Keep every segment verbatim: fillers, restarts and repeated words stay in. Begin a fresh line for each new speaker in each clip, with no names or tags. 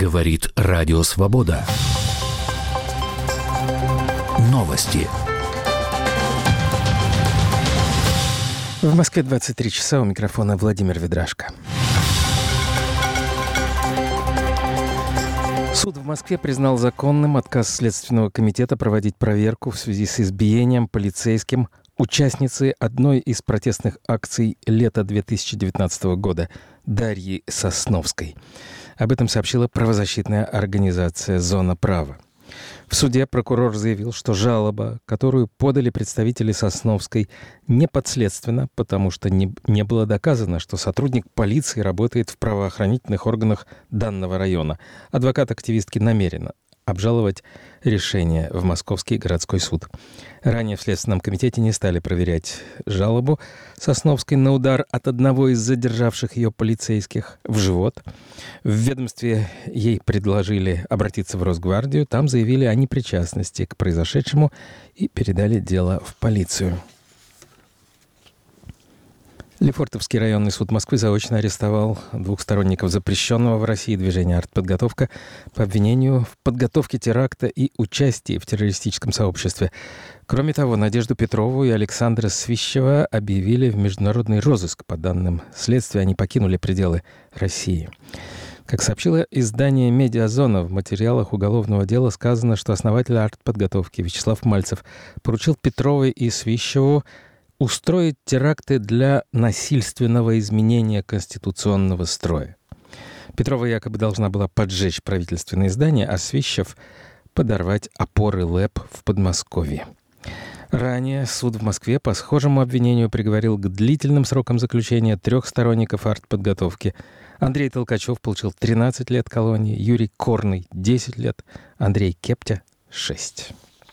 Говорит Радио Свобода. Новости.
В Москве двадцать три часа, у микрофона Владимир Ведрашко. Суд в Москве признал законным отказ Следственного комитета проводить проверку в связи с избиением полицейским участницы одной из протестных акций лета две тысячи девятнадцатого года Дарьи Сосновской. Об этом сообщила правозащитная организация «Зона права». В суде прокурор заявил, что жалоба, которую подали представители Сосновской, не подследственна, потому что не, не было доказано, что сотрудник полиции работает в правоохранительных органах данного района. Адвокат активистки намерена обжаловать решение в Московский городской суд. Ранее в Следственном комитете не стали проверять жалобу Сосновской на удар от одного из задержавших ее полицейских в живот. В ведомстве ей предложили обратиться в Росгвардию. Там заявили о непричастности к произошедшему и передали дело в полицию. Лефортовский районный суд Москвы заочно арестовал двух сторонников запрещенного в России движения «Артподготовка» по обвинению в подготовке теракта и участии в террористическом сообществе. Кроме того, Надежду Петрову и Александра Свищева объявили в международный розыск. По данным следствия, они покинули пределы России. Как сообщило издание «Медиазона», в материалах уголовного дела сказано, что основатель артподготовки Вячеслав Мальцев поручил Петровой и Свищеву устроить теракты для насильственного изменения конституционного строя. Петрова якобы должна была поджечь правительственные здания, а Свищев — подорвать опоры ЛЭП в Подмосковье. Ранее суд в Москве по схожему обвинению приговорил к длительным срокам заключения трех сторонников артподготовки. Андрей Толкачев получил тринадцать лет колонии, Юрий Корный — десять лет, Андрей Кептя — шесть.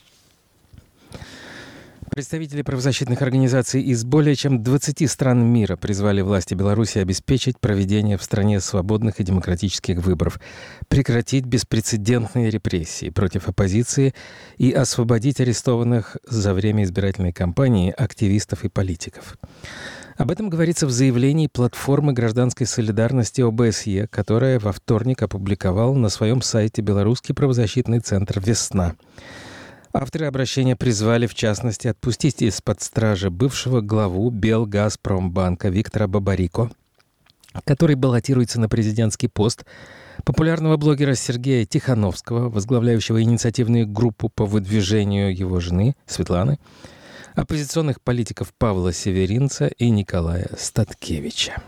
Представители правозащитных организаций из более чем двадцати стран мира призвали власти Беларуси обеспечить проведение в стране свободных и демократических выборов, прекратить беспрецедентные репрессии против оппозиции и освободить арестованных за время избирательной кампании активистов и политиков. Об этом говорится в заявлении платформы гражданской солидарности о бэ эс е, которая во вторник опубликовал на своем сайте белорусский правозащитный центр «Весна». Авторы обращения призвали, в частности, отпустить из-под стражи бывшего главу Белгазпромбанка Виктора Бабарико, который баллотируется на президентский пост, популярного блогера Сергея Тихановского, возглавляющего инициативную группу по выдвижению его жены Светланы, оппозиционных политиков Павла Северинца и Николая Статкевича.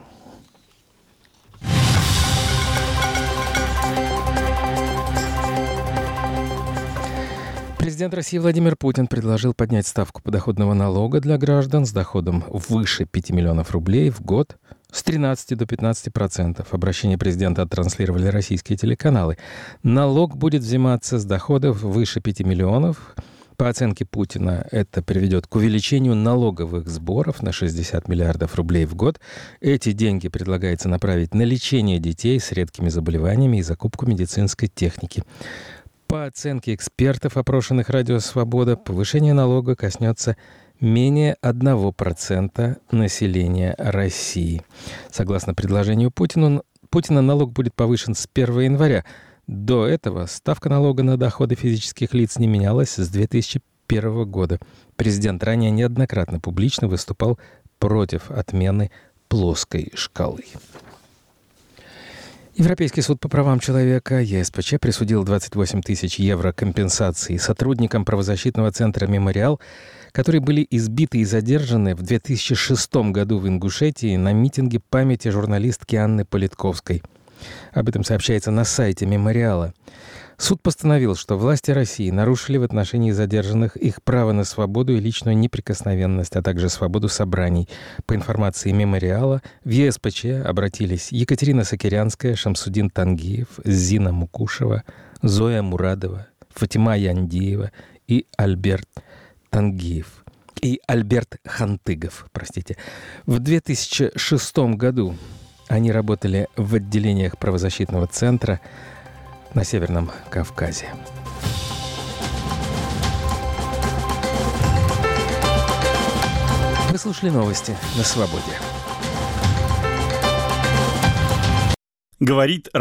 Президент России Владимир Путин предложил поднять ставку подоходного налога для граждан с доходом выше пяти миллионов рублей в год с тринадцати до пятнадцати процентов. Обращение президента оттранслировали российские телеканалы. Налог будет взиматься с доходов выше пяти миллионов. По оценке Путина, это приведет к увеличению налоговых сборов на шестьдесят миллиардов рублей в год. Эти деньги предлагается направить на лечение детей с редкими заболеваниями и закупку медицинской техники. По оценке экспертов, опрошенных «Радио Свобода», повышение налога коснется менее одного процента населения России. Согласно предложению Путину, Путина, налог будет повышен с первого января. До этого ставка налога на доходы физических лиц не менялась с две тысячи первого года. Президент ранее неоднократно публично выступал против отмены плоской шкалы. Европейский суд по правам человека е эс пэ че присудил двадцать восемь тысяч евро компенсации сотрудникам правозащитного центра «Мемориал», которые были избиты и задержаны в две тысячи шестом году в Ингушетии на митинге памяти журналистки Анны Политковской. Об этом сообщается на сайте «Мемориала». Суд постановил, что власти России нарушили в отношении задержанных их право на свободу и личную неприкосновенность, а также свободу собраний. По информации «Мемориала», в е эс пэ че обратились Екатерина Сакирянская, Шамсудин Тангиев, Зина Мукушева, Зоя Мурадова, Фатима Яндиева и Альберт Тангиев. И Альберт Хантыгов, простите. В две тысячи шестом году они работали в отделениях правозащитного центра на Северном Кавказе. Вы слушали новости на Свободе.
Говорит